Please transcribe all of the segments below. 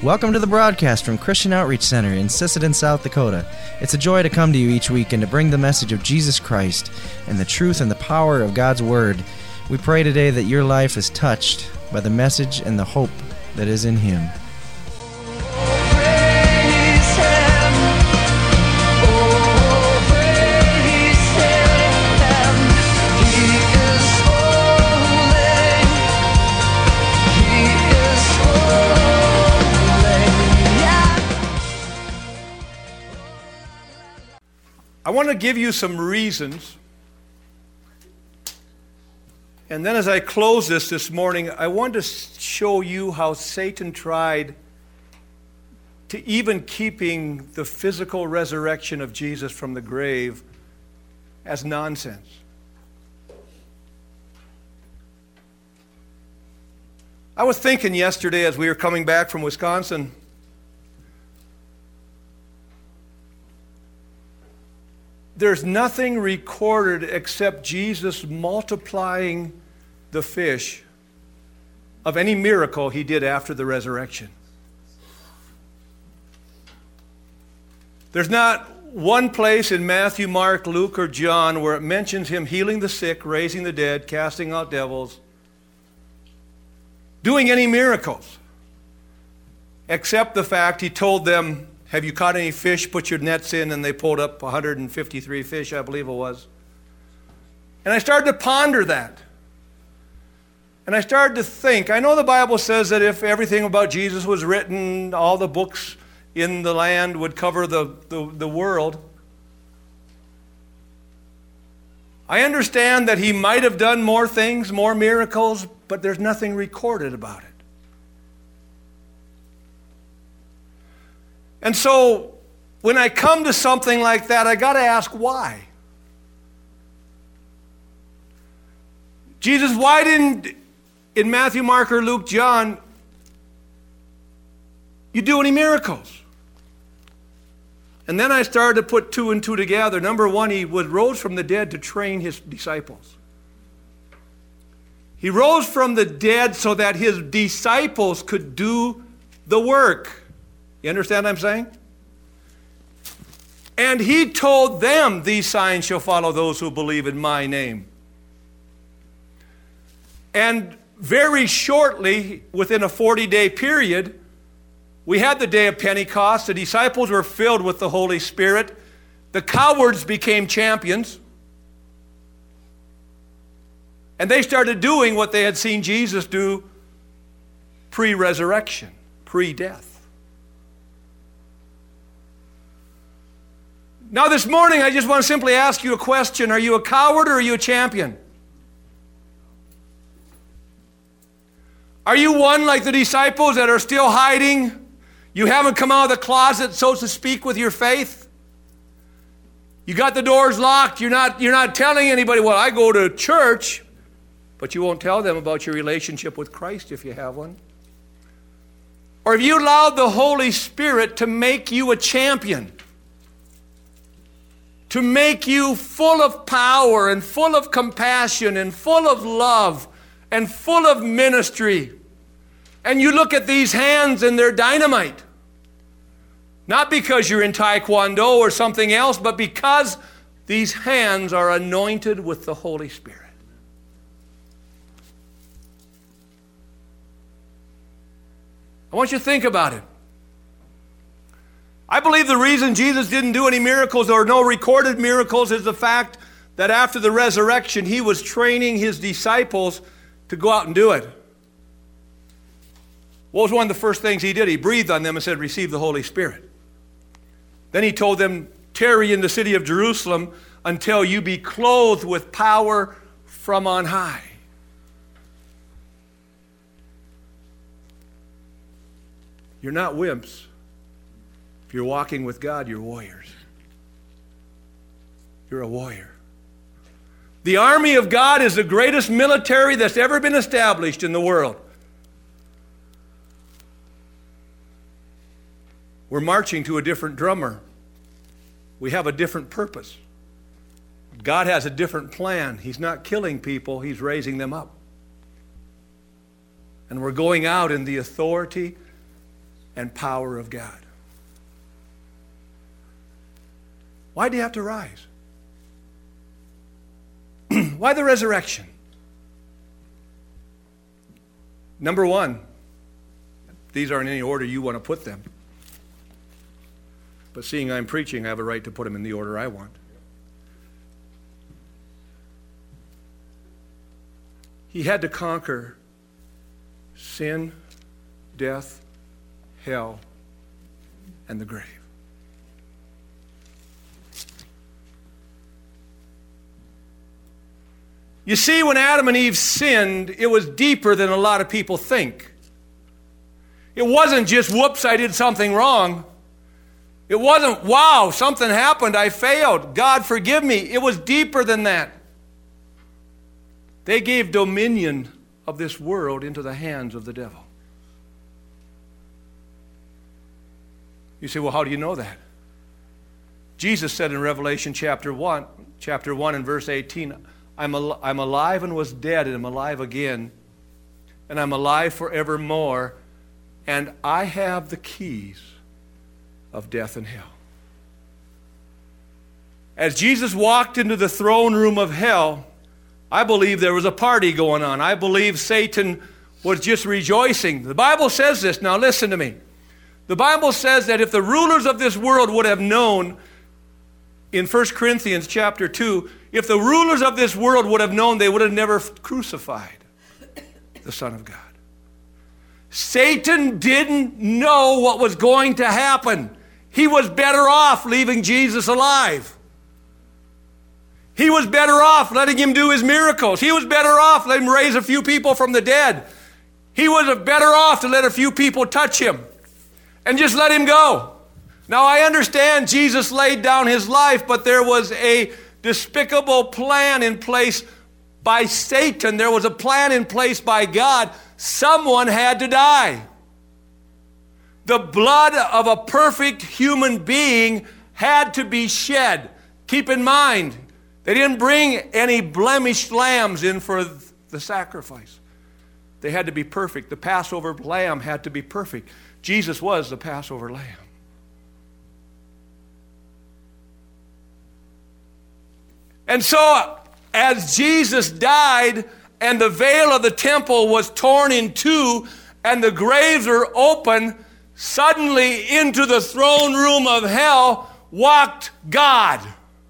Welcome to the broadcast from Christian Outreach Center in Sisseton, South Dakota. It's a joy to come to you each week and to bring the message of Jesus Christ and the truth and the power of God's Word. We pray today that your life is touched by the message and the hope that is in Him. I want to give you some reasons, and then as I close this morning, I want to show you how Satan tried to even keeping the physical resurrection of Jesus from the grave as nonsense. I was thinking yesterday as we were coming back from Wisconsin, there's nothing recorded except Jesus multiplying the fish of any miracle he did after the resurrection. There's not one place in Matthew, Mark, Luke, or John where it mentions him healing the sick, raising the dead, casting out devils, doing any miracles, except the fact he told them, "Have you caught any fish? Put your nets in," and they pulled up 153 fish, I believe it was. And I started to ponder that. And I started to think, I know the Bible says that if everything about Jesus was written, all the books in the land would cover the world. I understand that he might have done more things, more miracles, but there's nothing recorded about it. And so, when I come to something like that, I got to ask why. Jesus, why didn't, in Matthew, Mark, or Luke, John, you do any miracles? And then I started to put two and two together. Number one, he rose from the dead to train his disciples. He rose from the dead so that his disciples could do the work. You understand what I'm saying? And he told them, "These signs shall follow those who believe in my name." And very shortly, within a 40-day period, we had the day of Pentecost. The disciples were filled with the Holy Spirit. The cowards became champions. And they started doing what they had seen Jesus do pre-resurrection, pre-death. Now this morning, I just want to simply ask you a question. Are you a coward or are you a champion? Are you one like the disciples that are still hiding? You haven't come out of the closet, so to speak, with your faith? You got the doors locked. You're not telling anybody, "Well, I go to church," but you won't tell them about your relationship with Christ if you have one. Or have you allowed the Holy Spirit to make you a champion? To make you full of power and full of compassion and full of love and full of ministry. And you look at these hands and they're dynamite. Not because you're in Taekwondo or something else, but because these hands are anointed with the Holy Spirit. I want you to think about it. I believe the reason Jesus didn't do any miracles or no recorded miracles is the fact that after the resurrection, he was training his disciples to go out and do it. What was one of the first things he did? He breathed on them and said, "Receive the Holy Spirit." Then he told them, "Tarry in the city of Jerusalem until you be clothed with power from on high." You're not wimps. If you're walking with God, you're warriors. You're a warrior. The army of God is the greatest military that's ever been established in the world. We're marching to a different drummer. We have a different purpose. God has a different plan. He's not killing people, He's raising them up. And we're going out in the authority and power of God. Why do you have to rise? Why the resurrection? Number one, these aren't in any order you want to put them. But seeing I'm preaching, I have a right to put them in the order I want. He had to conquer sin, death, hell, and the grave. You see, when Adam and Eve sinned, it was deeper than a lot of people think. It wasn't just, whoops, I did something wrong. It wasn't, wow, something happened, I failed, God forgive me. It was deeper than that. They gave dominion of this world into the hands of the devil. You say, well, how do you know that? Jesus said in Revelation chapter 1 and verse 18, I'm alive and was dead, and I'm alive again, and I'm alive forevermore, and I have the keys of death and hell. As Jesus walked into the throne room of hell, I believe there was a party going on. I believe Satan was just rejoicing. The Bible says this. Now listen to me. The Bible says that if the rulers of this world would have known, in 1 Corinthians chapter 2, if the rulers of this world would have known, they would have never crucified the Son of God. Satan didn't know what was going to happen. He was better off leaving Jesus alive. He was better off letting him do his miracles. He was better off letting him raise a few people from the dead. He was better off to let a few people touch him and just let him go. Now, I understand Jesus laid down his life, but there was a despicable plan in place by Satan. There was a plan in place by God. Someone had to die. The blood of a perfect human being had to be shed. Keep in mind, they didn't bring any blemished lambs in for the sacrifice. They had to be perfect. The Passover lamb had to be perfect. Jesus was the Passover lamb. And so, as Jesus died and the veil of the temple was torn in two and the graves were open, suddenly into the throne room of hell walked God.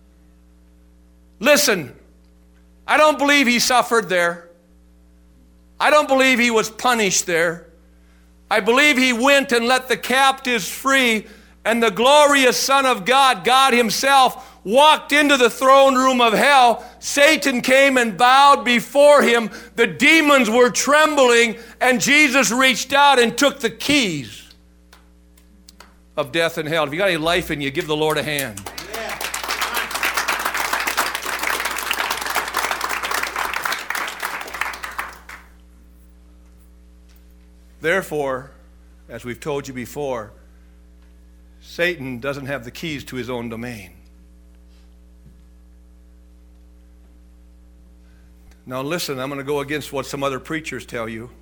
Listen, I don't believe he suffered there. I don't believe he was punished there. I believe he went and let the captives free, and the glorious Son of God, God himself, walked into the throne room of hell. Satan came and bowed before him. The demons were trembling, and Jesus reached out and took the keys of death and hell. If you got any life in you, give the Lord a hand. Therefore, as we've told you before, Satan doesn't have the keys to his own domain. Now listen, I'm going to go against what some other preachers tell you.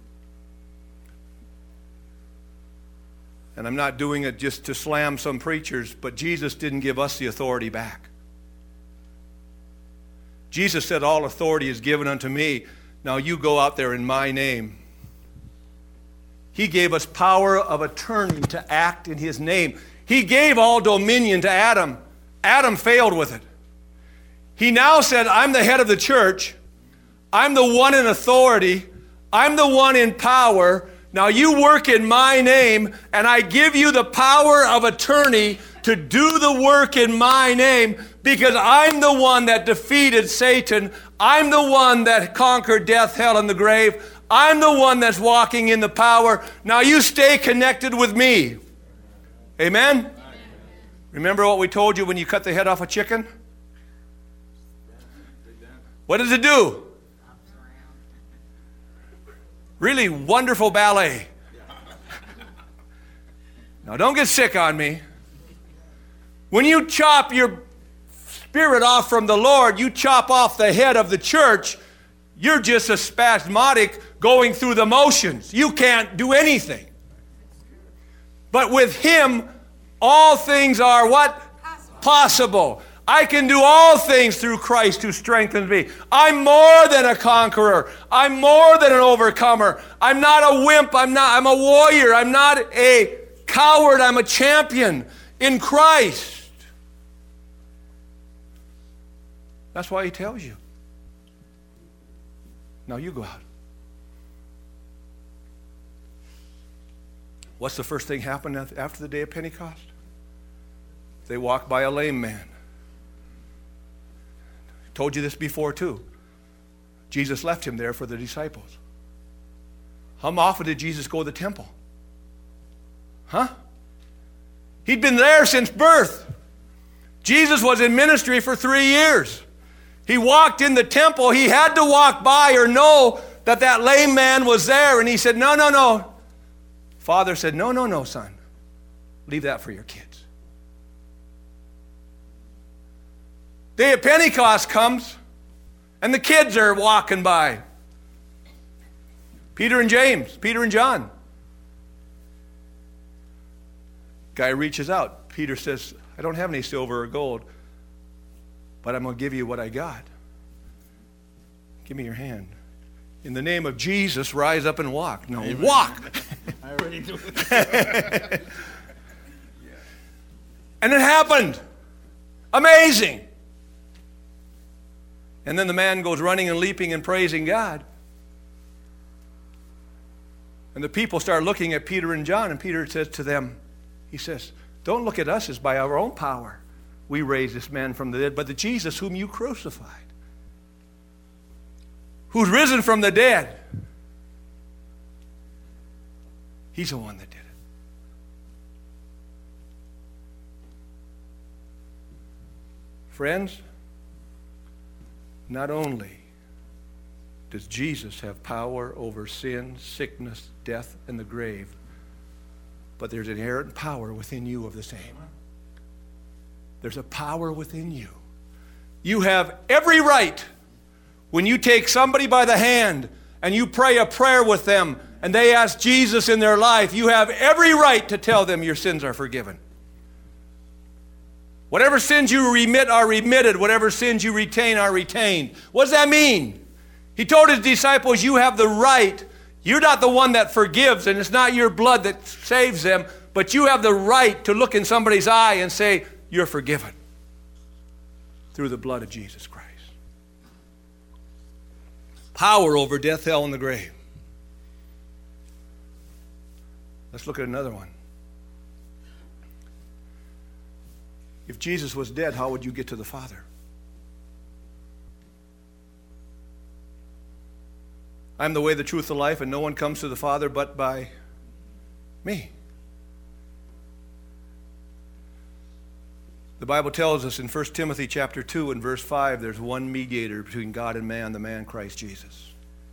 And I'm not doing it just to slam some preachers, but Jesus didn't give us the authority back. Jesus said, all authority is given unto me. Now you go out there in my name. He gave us power of attorney to act in his name. He gave all dominion to Adam. Adam failed with it. He now said, I'm the head of the church. I'm the one in authority. I'm the one in power. Now you work in my name, and I give you the power of attorney to do the work in my name, because I'm the one that defeated Satan. I'm the one that conquered death, hell, and the grave. I'm the one that's walking in the power. Now you stay connected with me. Amen? Remember what we told you when you cut the head off a chicken? What does it do? Really wonderful ballet. Now don't get sick on me. When you chop your spirit off from the Lord, you chop off the head of the church, you're just a spasmodic going through the motions. You can't do anything. But with him, all things are what? Possible. I can do all things through Christ who strengthens me. I'm more than a conqueror. I'm more than an overcomer. I'm not a wimp. I'm a warrior. I'm not a coward. I'm a champion in Christ. That's why he tells you. Now you go out. What's the first thing happened after the day of Pentecost? They walked by a lame man. Told you this before too. Jesus left him there for the disciples. How often did Jesus go to the temple? Huh? He'd been there since birth. Jesus was in ministry for 3 years. He walked in the temple. He had to walk by or know that that lame man was there. And he said, no, no, no. Father said, no, no, no, son. Leave that for your kids. Day of Pentecost comes, and the kids are walking by. Peter and James, Peter and John. Guy reaches out. Peter says, I don't have any silver or gold, but I'm going to give you what I got. Give me your hand. In the name of Jesus, rise up and walk. No, amen. Walk. I already do it. And it happened. Amazing. And then the man goes running and leaping and praising God. And the people start looking at Peter and John, and Peter says to them, he says, don't look at us as by our own power we raised this man from the dead, but the Jesus whom you crucified, who's risen from the dead. He's the one that did it. Friends, not only does Jesus have power over sin, sickness, death, and the grave, but there's inherent power within you of the same. There's a power within you. You have every right when you take somebody by the hand and you pray a prayer with them and they ask Jesus in their life, you have every right to tell them your sins are forgiven. Whatever sins you remit are remitted. Whatever sins you retain are retained. What does that mean? He told his disciples, you have the right. You're not the one that forgives, and it's not your blood that saves them, but you have the right to look in somebody's eye and say, you're forgiven through the blood of Jesus Christ. Power over death, hell, and the grave. Let's look at another one. If Jesus was dead, how would you get to the Father? I'm the way, the truth, the life, and no one comes to the Father but by me. The Bible tells us in 1 Timothy chapter 2 and verse 5, there's one mediator between God and man, the man Christ Jesus.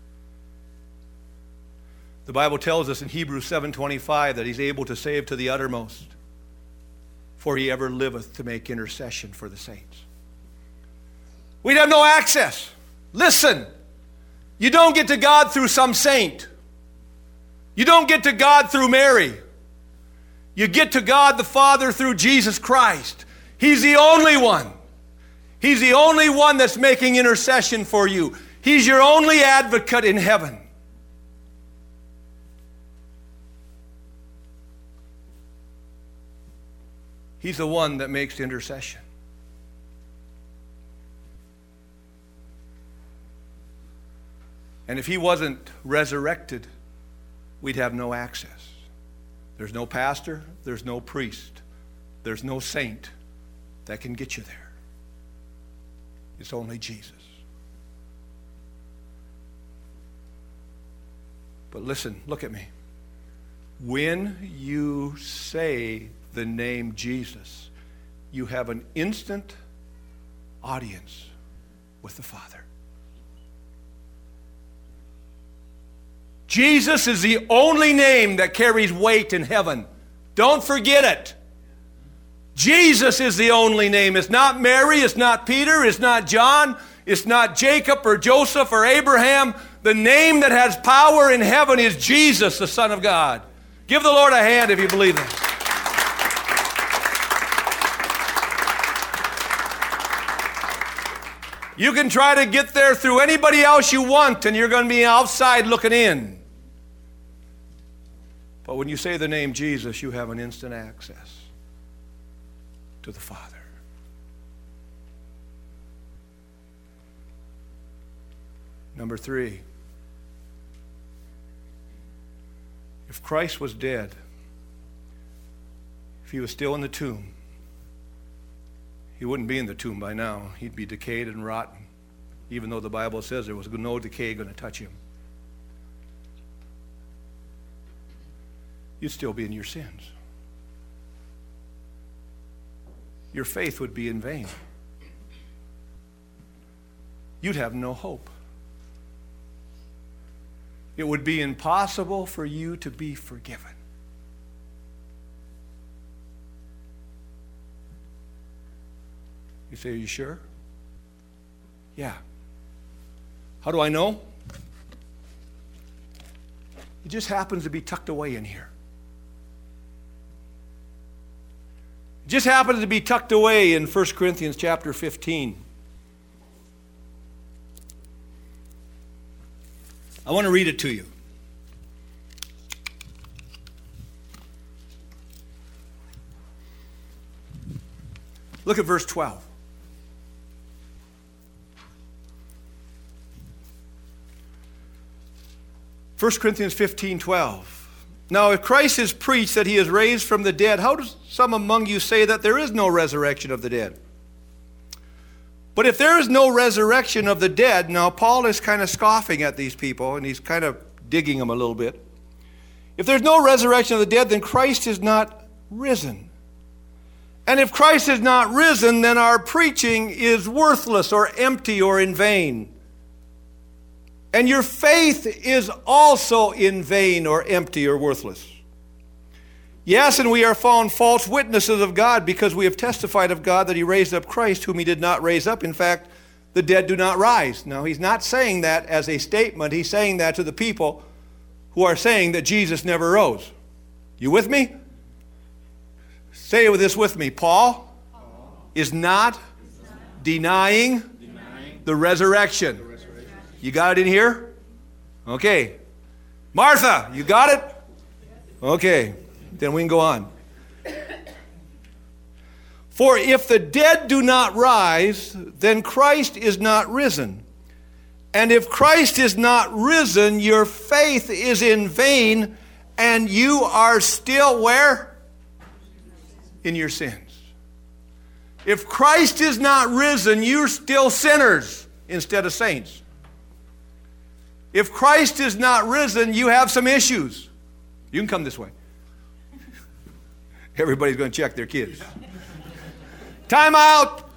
The Bible tells us in Hebrews 7:25 that he's able to save to the uttermost, for he ever liveth to make intercession for the saints. We'd have no access. Listen, you don't get to God through some saint. You don't get to God through Mary. You get to God the Father through Jesus Christ. He's the only one. He's the only one that's making intercession for you. He's your only advocate in heaven. He's the one that makes intercession. And if he wasn't resurrected, we'd have no access. There's no pastor, there's no priest, there's no saint that can get you there. It's only Jesus. But listen, look at me. When you say the name Jesus, you have an instant audience with the Father. Jesus is the only name that carries weight in heaven. Don't forget it. Jesus is the only name. It's not Mary, it's not Peter, it's not John, it's not Jacob or Joseph or Abraham. The name that has power in heaven is Jesus, the Son of God. Give the Lord a hand if you believe that. You can try to get there through anybody else you want, and you're going to be outside looking in. But when you say the name Jesus, you have an instant access to the Father. Number 3, if Christ was dead, if he was still in the tomb, he wouldn't be in the tomb by now. He'd be decayed and rotten, even though the Bible says there was no decay going to touch him. You'd still be in your sins. Your faith would be in vain. You'd have no hope. It would be impossible for you to be forgiven. You say, are you sure? Yeah. How do I know? It just happens to be tucked away in here. It just happens to be tucked away in 1 Corinthians chapter 15. I want to read it to you. Look at verse 12. First Corinthians 15:12. Now, if Christ is preached that he is raised from the dead, how does some among you say that there is no resurrection of the dead? But if there is no resurrection of the dead, now Paul is kind of scoffing at these people, and he's kind of digging them a little bit. If there's no resurrection of the dead, then Christ is not risen. And if Christ is not risen, then our preaching is worthless or empty or in vain. And your faith is also in vain or empty or worthless. Yes, and we are found false witnesses of God, because we have testified of God that he raised up Christ, whom he did not raise up. In fact, the dead do not rise. Now, he's not saying that as a statement. He's saying that to the people who are saying that Jesus never rose. You with me? Say this with me. Paul is not denying the resurrection. You got it in here? Okay. Martha, you got it? Okay. Then we can go on. For if the dead do not rise, then Christ is not risen. And if Christ is not risen, your faith is in vain, and you are still where? In your sins. If Christ is not risen, you're still sinners instead of saints. If Christ is not risen, you have some issues. You can come this way. Everybody's going to check their kids. Time out.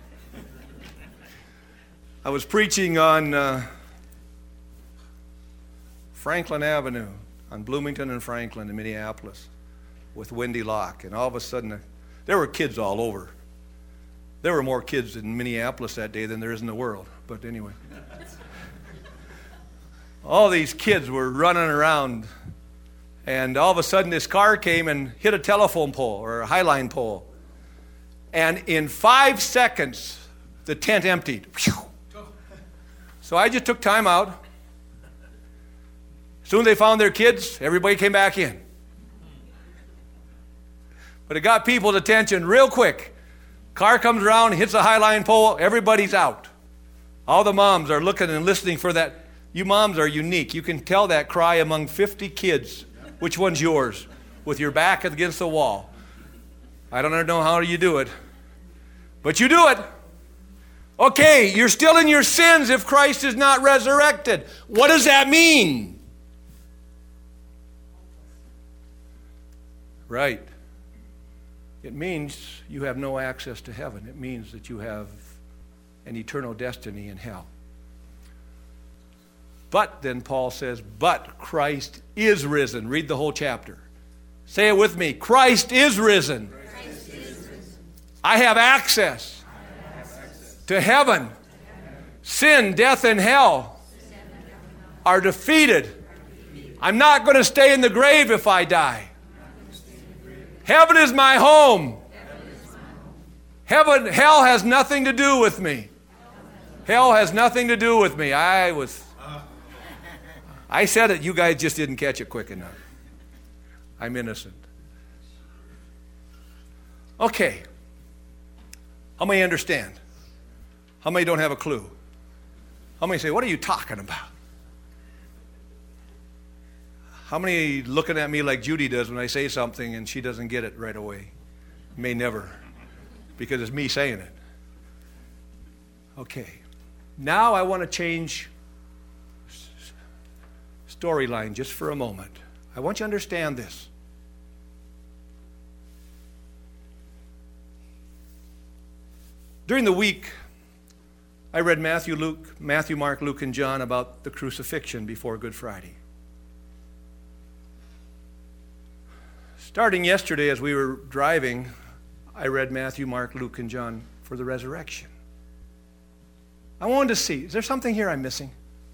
I was preaching on Franklin Avenue, on Bloomington and Franklin in Minneapolis with Wendy Locke. And all of a sudden, there were kids all over. There were more kids in Minneapolis that day than there is in the world. But anyway. All these kids were running around. And all of a sudden, this car came and hit a telephone pole or a highline pole. And in 5 seconds, the tent emptied. So I just took time out. As soon as they found their kids, everybody came back in. But it got people's attention real quick. Car comes around, hits a highline pole, everybody's out. All the moms are looking and listening for that. You moms are unique. You can tell that cry among 50 kids. Which one's yours? With your back against the wall. I don't know how you do it. But you do it. Okay, you're still in your sins if Christ is not resurrected. What does that mean? Right. It means you have no access to heaven. It means that you have an eternal destiny in hell. But, then Paul says, but Christ is risen. Read the whole chapter. Say it with me. Christ is risen. Christ is risen. I have access to heaven. Sin, death, and hell are defeated. I'm not going to stay in the grave if I die. Heaven is my home. Hell has nothing to do with me. Hell has nothing to do with me. I said it, you guys just didn't catch it quick enough. I'm innocent. Okay. How many understand? How many don't have a clue? How many say, what are you talking about? How many looking at me like Judy does when I say something and she doesn't get it right away? May never, because it's me saying it. Okay. Now I want to change storyline just for a moment. I want you to understand this. During the week, I read Matthew, Mark, Luke, and John about the crucifixion before Good Friday. Starting yesterday as we were driving, I read Matthew, Mark, Luke, and John for the resurrection. I wanted to see, is there something here I'm missing?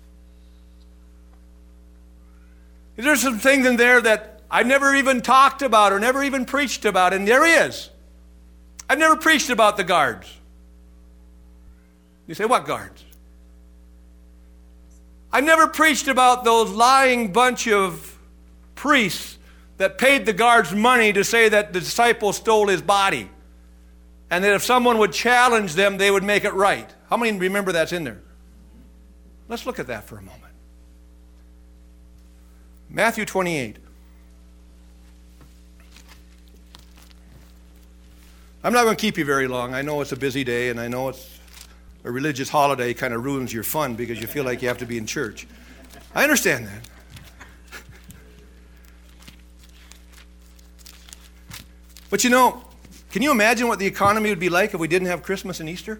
Is there some things in there that I've never even talked about or never even preached about? And there is. I've never preached about the guards. You say, what guards? I've never preached about those lying bunch of priests that paid the guards money to say that the disciples stole his body. And that if someone would challenge them, they would make it right. How many remember that's in there? Let's look at that for a moment. Matthew 28. I'm not going to keep you very long. I know it's a busy day, and I know it's a religious holiday kind of ruins your fun because you feel like you have to be in church. I understand that. But you know, can you imagine what the economy would be like if we didn't have Christmas and Easter?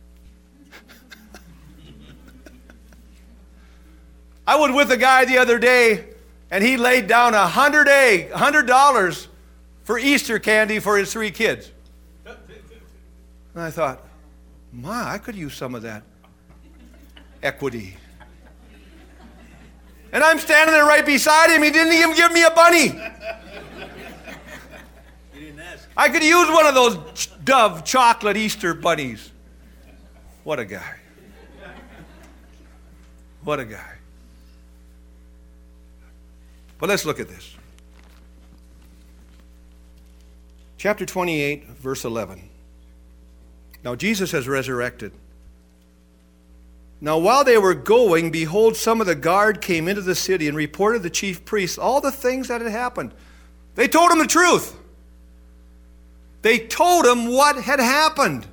I was with a guy the other day, and he laid down $100 for Easter candy for his 3 kids. And I thought, my, I could use some of that equity. And I'm standing there right beside him. He didn't even give me a bunny. I could use one of those Dove chocolate Easter bunnies. What a guy. What a guy. But let's look at this. Chapter 28, verse 11. Now Jesus has resurrected. Now while they were going, behold, some of the guard came into the city and reported to the chief priests all the things that had happened. They told him the truth. They told him what had happened.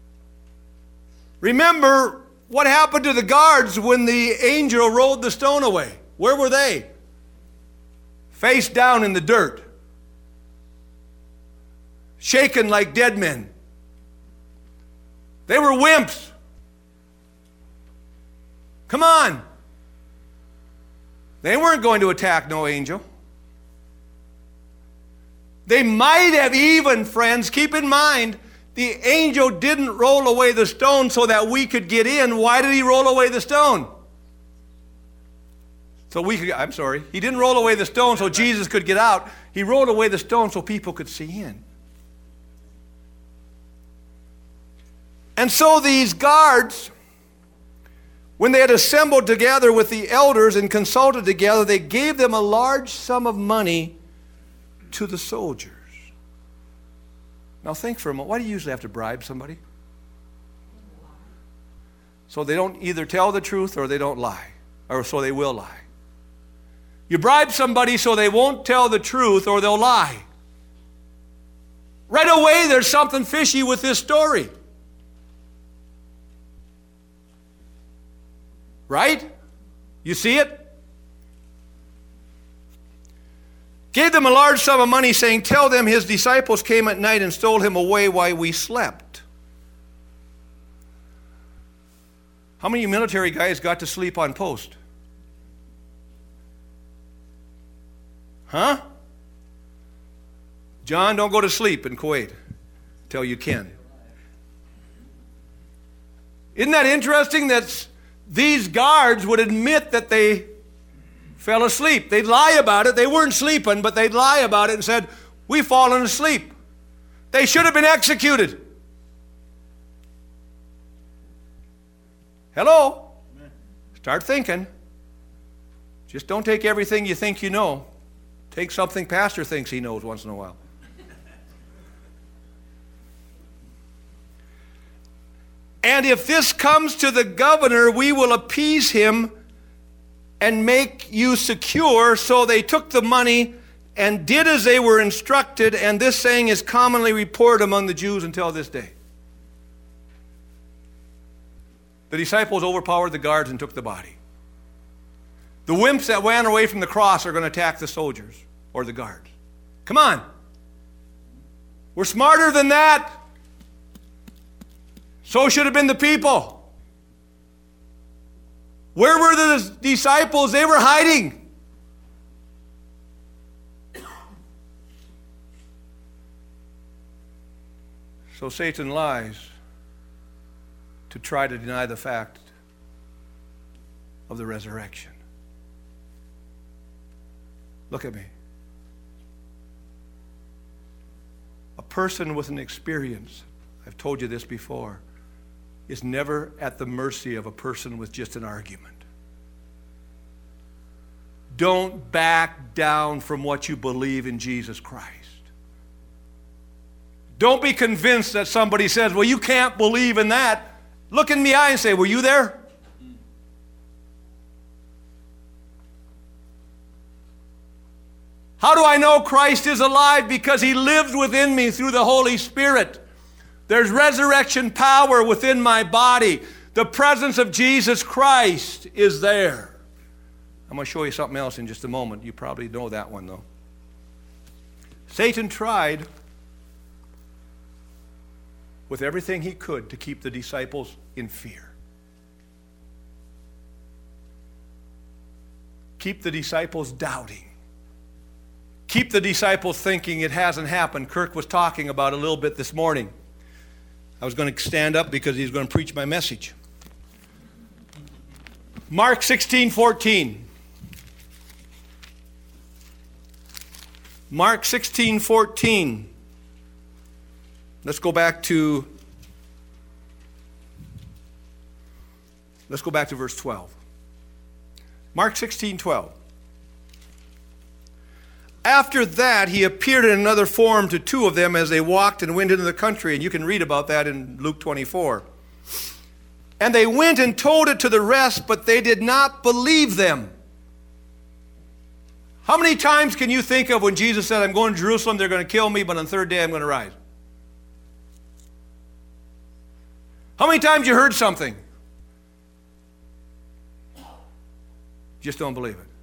Remember what happened to the guards when the angel rolled the stone away. Where were they? Face down in the dirt. Shaken like dead men. They were wimps. Come on. They weren't going to attack no angel. They might have even, friends, keep in mind, the angel didn't roll away the stone so that we could get in. Why did he roll away the stone? He didn't roll away the stone so Jesus could get out. He rolled away the stone so people could see in. And so these guards, when they had assembled together with the elders and consulted together, they gave them a large sum of money to the soldiers. Now think for a moment. Why do you usually have to bribe somebody? So they don't either tell the truth or they don't lie. Or so they will lie. You bribe somebody so they won't tell the truth or they'll lie. Right away there's something fishy with this story. Right? You see it? Gave them a large sum of money, saying, tell them his disciples came at night and stole him away while we slept. How many military guys got to sleep on post? Huh? John, don't go to sleep in Kuwait till you can. Isn't that interesting that these guards would admit that they fell asleep? They'd lie about it. They weren't sleeping, but they'd lie about it and said, we've fallen asleep. They should have been executed. Hello? Start thinking. Just don't take everything you think you know. Take something pastor thinks he knows once in a while. And if this comes to the governor, we will appease him and make you secure. So they took the money and did as they were instructed, and this saying is commonly reported among the Jews until this day. The disciples overpowered the guards and took the body. The wimps that ran away from the cross are going to attack the soldiers or the guards. Come on. We're smarter than that. So should have been the people. Where were the disciples? They were hiding. So Satan lies to try to deny the fact of the resurrection. Look at me. A person with an experience, I've told you this before, is never at the mercy of a person with just an argument. Don't back down from what you believe in Jesus Christ. Don't be convinced that somebody says, well, you can't believe in that. Look in the eye and say, were you there? How do I know Christ is alive? Because he lives within me through the Holy Spirit. There's resurrection power within my body. The presence of Jesus Christ is there. I'm going to show you something else in just a moment. You probably know that one, though. Satan tried with everything he could to keep the disciples in fear. Keep the disciples doubting. Keep the disciples thinking it hasn't happened. Kirk was talking about it a little bit this morning. I was going to stand up because he's going to preach my message. Mark 16:14. Mark 16:14. Let's go back to verse 12. Mark 16:12. After that, he appeared in another form to two of them as they walked and went into the country. And you can read about that in Luke 24. And they went and told it to the rest, but they did not believe them. How many times can you think of when Jesus said, I'm going to Jerusalem, they're going to kill me, but on the third day I'm going to rise? How many times you heard something? Just don't believe it.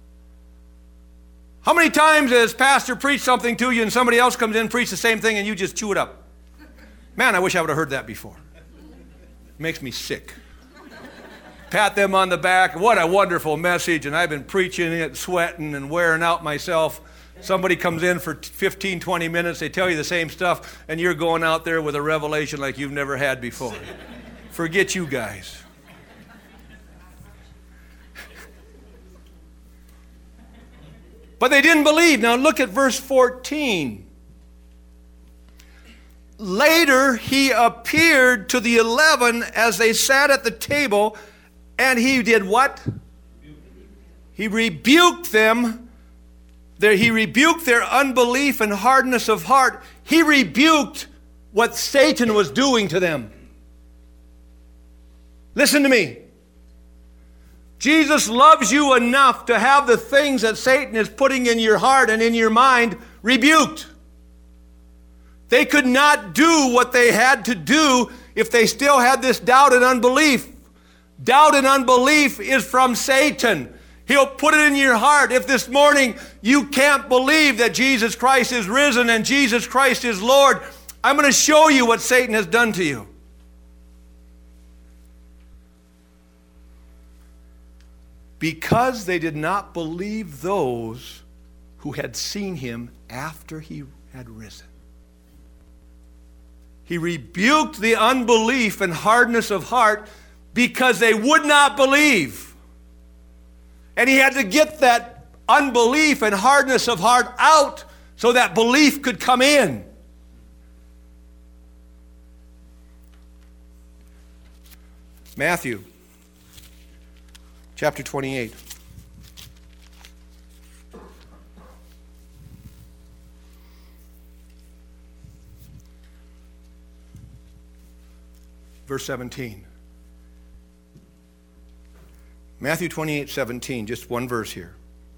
How many times has pastor preached something to you and somebody else comes in and preaches the same thing and you just chew it up? Man, I wish I would have heard that before. It makes me sick. Pat them on the back. What a wonderful message. And I've been preaching it, sweating and wearing out myself. Somebody comes in for 15, 20 minutes. They tell you the same stuff. And you're going out there with a revelation like you've never had before. Forget you guys. But they didn't believe. Now look at verse 14. Later he appeared to the 11 as they sat at the table, and he did what? He rebuked them. He rebuked their unbelief and hardness of heart. He rebuked what Satan was doing to them. Listen to me. Jesus loves you enough to have the things that Satan is putting in your heart and in your mind rebuked. They could not do what they had to do if they still had this doubt and unbelief. Doubt and unbelief is from Satan. He'll put it in your heart. If this morning you can't believe that Jesus Christ is risen and Jesus Christ is Lord, I'm going to show you what Satan has done to you. Because they did not believe those who had seen him after he had risen. He rebuked the unbelief and hardness of heart because they would not believe. And he had to get that unbelief and hardness of heart out so that belief could come in. Matthew chapter 28. Verse 17. Matthew 28, 17, just one verse here.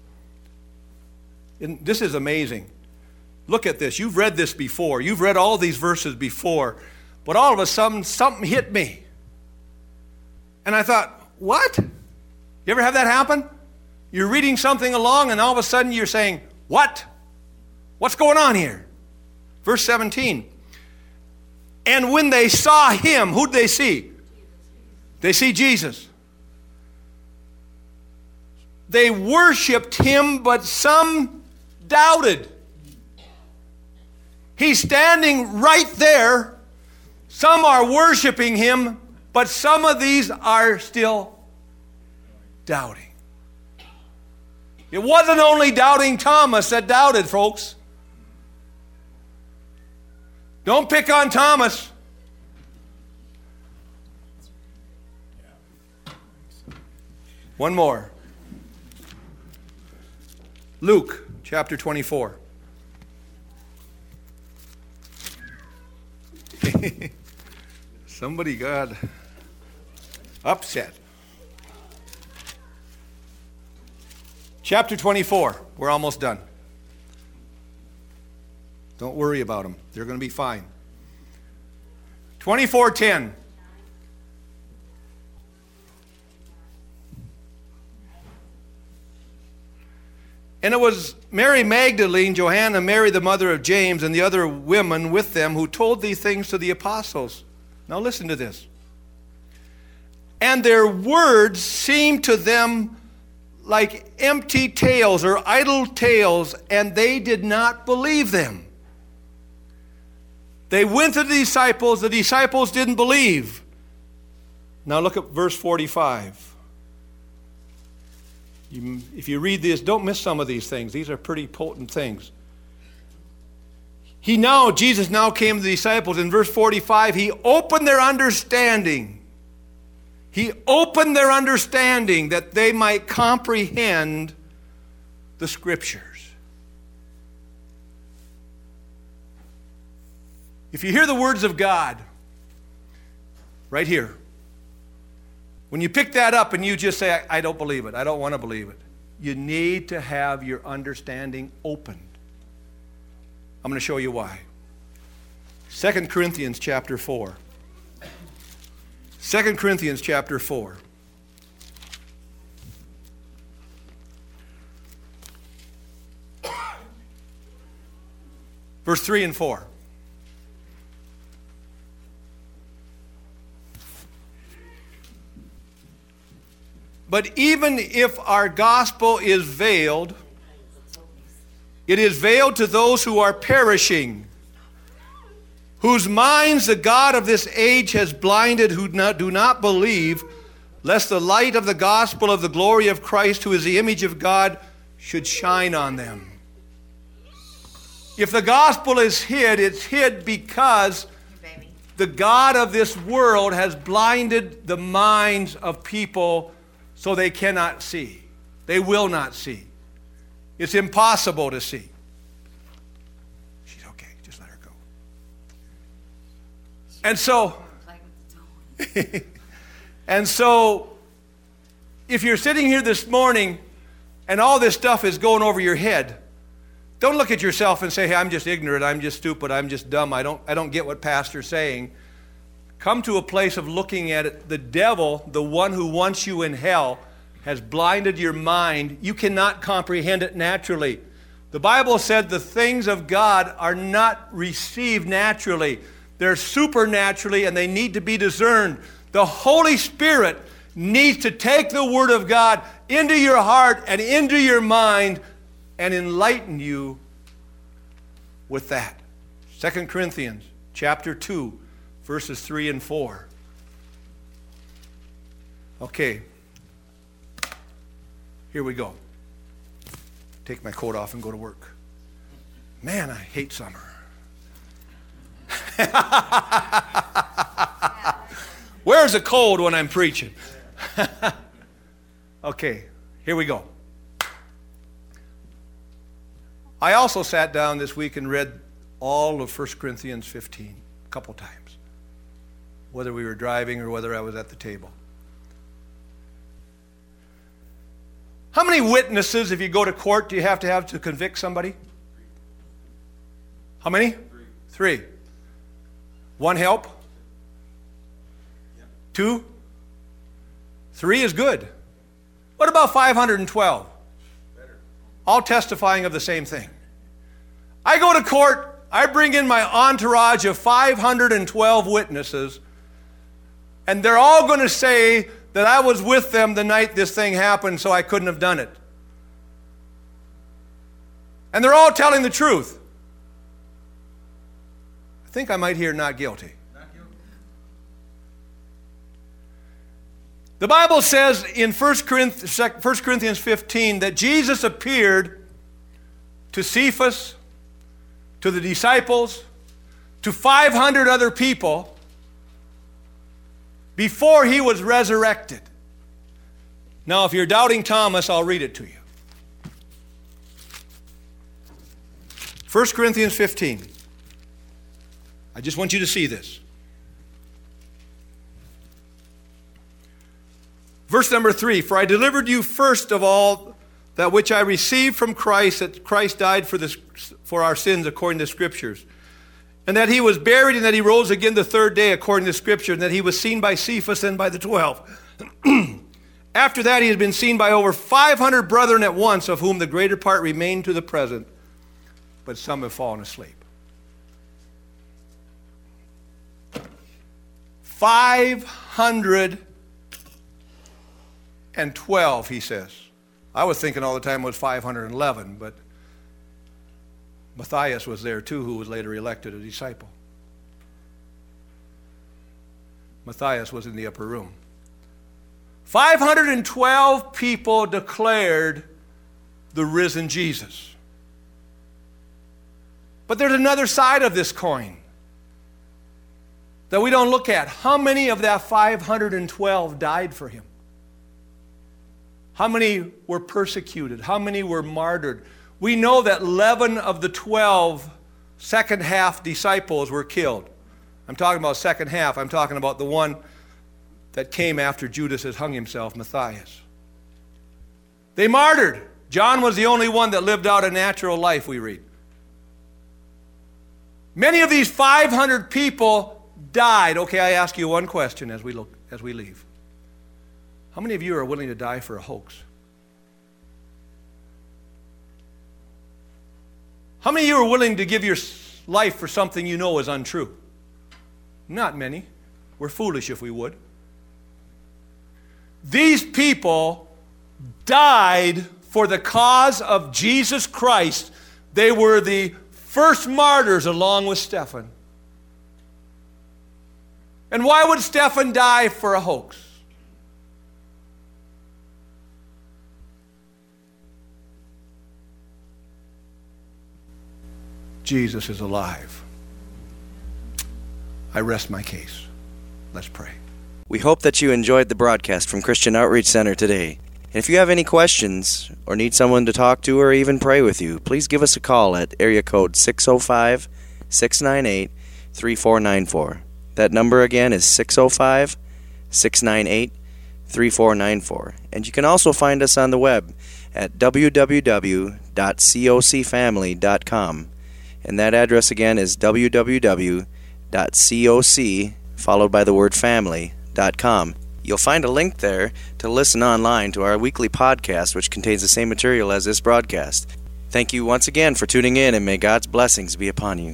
And this is amazing. Look at this. You've read this before. You've read all these verses before. But all of a sudden, something hit me. And I thought, what? You ever have that happen? You're reading something along and all of a sudden you're saying, what? What's going on here? Verse 17. And when they saw him, who'd they see? They see Jesus. They worshiped him, but some doubted. He's standing right there. Some are worshiping him, but some of these are still doubting. It wasn't only doubting Thomas that doubted, folks. Don't pick on Thomas. One more. Luke chapter 24. Somebody got upset. Chapter 24. We're almost done. Don't worry about them. They're going to be fine. 24:10. And it was Mary Magdalene, Johanna, Mary the mother of James, and the other women with them who told these things to the apostles. Now listen to this. And their words seemed to them like empty tales or idle tales, and they did not believe them. They went to the disciples didn't believe. Now look at verse 45. If you read this, don't miss some of these things. These are pretty potent things. Jesus now came to the disciples. In verse 45, he opened their understanding. He opened their understanding that they might comprehend the Scriptures. If you hear the words of God, right here, when you pick that up and you just say, I don't believe it, I don't want to believe it, you need to have your understanding opened. I'm going to show you why. 2 Corinthians chapter 4. 2 Corinthians chapter 4. Verse 3 and 4. But even if our gospel is veiled, it is veiled to those who are perishing, whose minds the God of this age has blinded, who do not believe, lest the light of the gospel of the glory of Christ, who is the image of God, should shine on them. If the gospel is hid, it's hid because the God of this world has blinded the minds of people so they cannot see. They will not see. It's impossible to see. She's okay. Just let her go. And so, if you're sitting here this morning and all this stuff is going over your head, don't look at yourself and say, hey, I'm just ignorant, I'm just stupid, I'm just dumb, I don't get what Pastor's saying. Come to a place of looking at it. The devil, the one who wants you in hell, has blinded your mind. You cannot comprehend it naturally. The Bible said the things of God are not received naturally. They're supernaturally and they need to be discerned. The Holy Spirit needs to take the Word of God into your heart and into your mind and enlighten you with that. 2 Corinthians chapter 2. Verses 3 and 4. Okay. Here we go. Take my coat off and go to work. Man, I hate summer. Where's the cold when I'm preaching? Okay, here we go. I also sat down this week and read all of 1 Corinthians 15 a couple times, whether we were driving or whether I was at the table. How many witnesses, if you go to court, do you have to convict somebody? How many? Three. One help? Two? Three is good. What about 512? All testifying of the same thing. I go to court, I bring in my entourage of 512 witnesses, and they're all going to say that I was with them the night this thing happened, so I couldn't have done it. And they're all telling the truth. I think I might hear not guilty. The Bible says in 1 Corinthians 15 that Jesus appeared to Cephas, to the disciples, to 500 other people before he was resurrected. Now, if you're doubting Thomas, I'll read it to you. 1 Corinthians 15. I just want you to see this. Verse number 3, for I delivered you first of all that which I received from Christ, that Christ died for our sins according to the Scriptures, and that he was buried and that he rose again the third day according to the Scripture, and that he was seen by Cephas and by the 12. After that he has been seen by over 500 brethren at once, of whom the greater part remain to the present, but some have fallen asleep. 512, he says. I was thinking all the time it was 511, but Matthias was there too, who was later elected a disciple. Matthias was in the upper room. 512 people declared the risen Jesus. But there's another side of this coin that we don't look at. How many of that 512 died for him? How many were persecuted? How many were martyred? We know that 11 of the 12 second half disciples were killed. I'm talking about second half. I'm talking about the one that came after Judas has hung himself, Matthias. They martyred. John was the only one that lived out a natural life, we read. Many of these 500 people died. Okay, I ask you one question as we leave. How many of you are willing to die for a hoax? How many of you are willing to give your life for something you know is untrue? Not many. We're foolish if we would. These people died for the cause of Jesus Christ. They were the first martyrs along with Stephen. And why would Stephen die for a hoax? Jesus is alive. I rest my case. Let's pray. We hope that you enjoyed the broadcast from Christian Outreach Center today. And if you have any questions or need someone to talk to or even pray with you, please give us a call at area code 605-698-3494. That number again is 605-698-3494. And you can also find us on the web at www.cocfamily.com. And that address again is www.coc, followed by the word family.com. You'll find a link there to listen online to our weekly podcast, which contains the same material as this broadcast. Thank you once again for tuning in, and may God's blessings be upon you.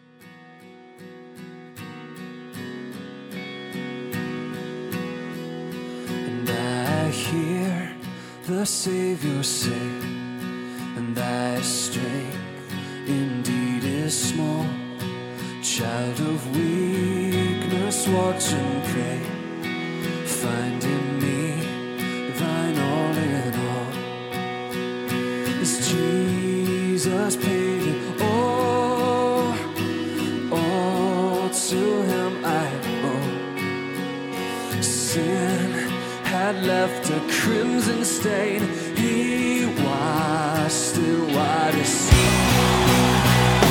And I hear the Savior say, and thy strength indeed is small. Child of weakness, watch and pray. Find in me thine all in all. Is Jesus paid it all? All to him I owe. Sin had left a crimson stain. He washed it white as snow.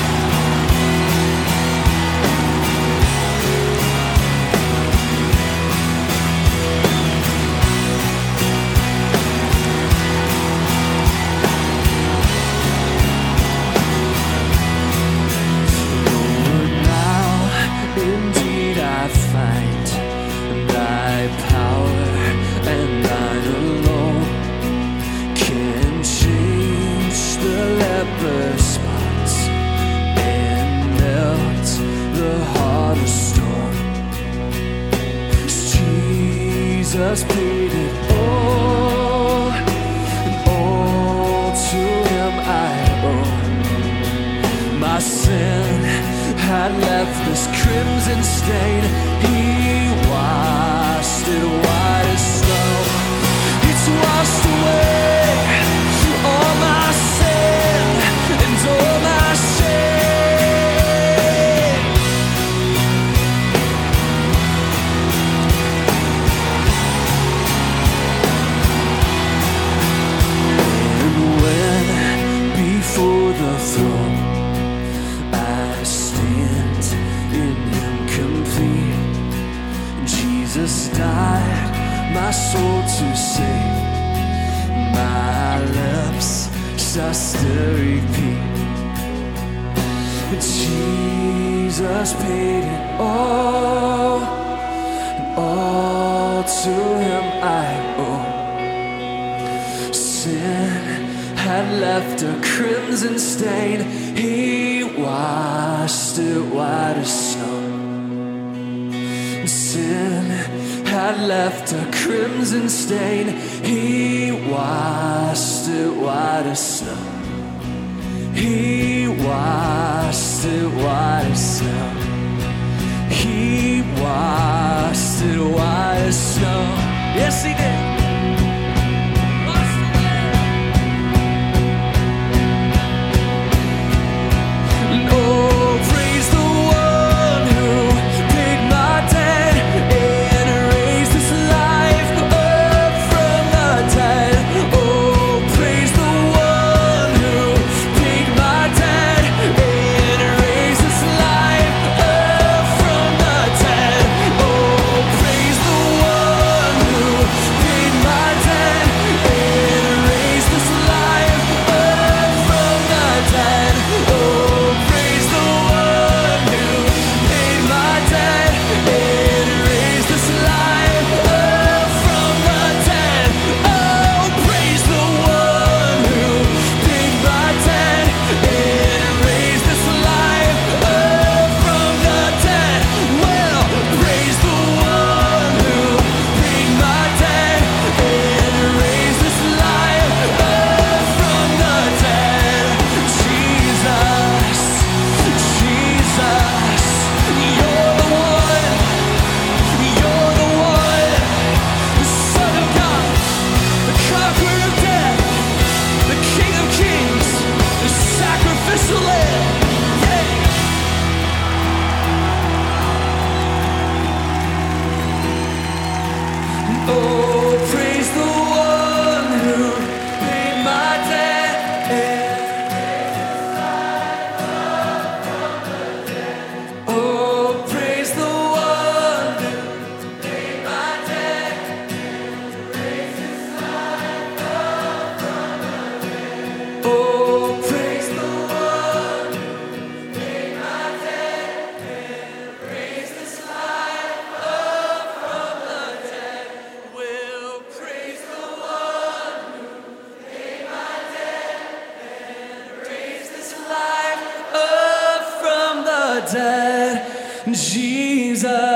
Jesus paid it all, and all to him I owe. My sin had left this crimson stain. He washed it white as snow. It's washed away all my sin and all my shame. The throne, I stand in him complete. Jesus died my soul to save. My lips shall still repeat. Jesus paid it all, and all to him I owe. Sin had left a crimson stain. He washed it white as snow. Sin had left a crimson stain. He washed it white as snow. He washed it white as snow. He washed it white as snow. Yes, he did. Dead, Jesus.